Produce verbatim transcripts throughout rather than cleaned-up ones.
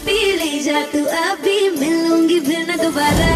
P ले जा तू अभी, मिलूंगी फिर न दोबारा।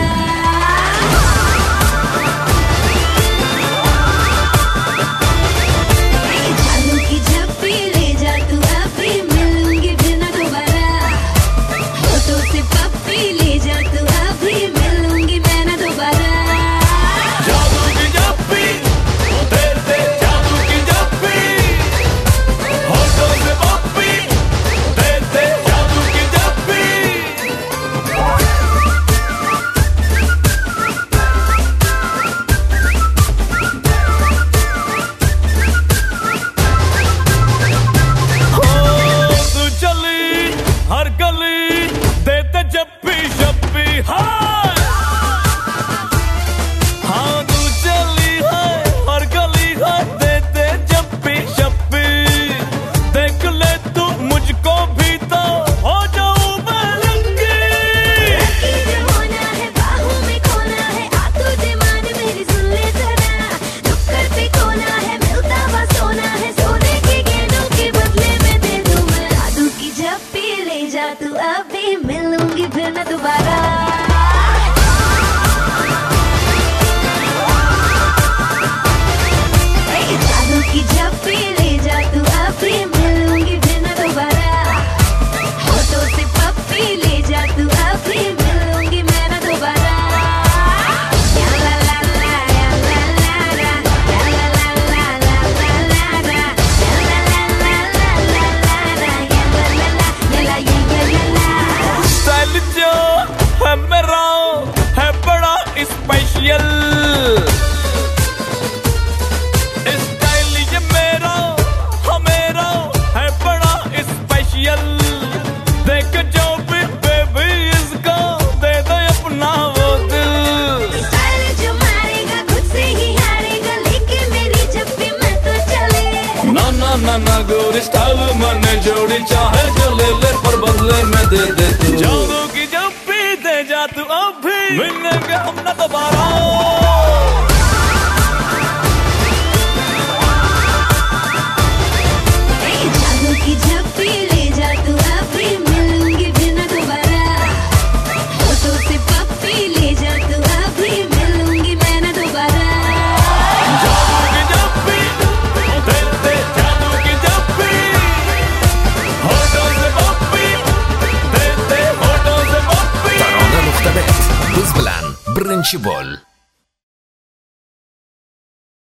तू अभी, मिलूंगी फिर न दोबारा। जादू की झप्पी ले जा तू अभी, मिलूंगी फिर न दोबारा। होठों से पप्पी ले जा तू अभी, मिलूंगी मैं न दोबारा। मेरा है बड़ा स्पेशल स्टाइल, ये मेरा हाँ मेरा है बड़ा स्पेशल। देख जो भी बेबी इसका दे दे अपना वो दिल। स्टाइल जो मारेगा खुद से ही हारेगा, लेके मेरी जब भी मैं तो चले। ना ना ना ना गोरी स्टाइल मैंने जोड़ी, चाहे जो ले ले पर बदले में दे दे तू। जादू की जब दे जा तू अभी, मिलेंगे हम न दोबारा। जादू की झप्पी ले जा तू अभी, मिलूंगी फिर न दोबारा। होठों से पप्पी ले जा तू अभी, मिलूंगी मैं न दोबारा। जादू की झप्पी दे दे, जादू की झप्पी होठों से पप्पी दे दे, होठों से पप्पी। برنج بول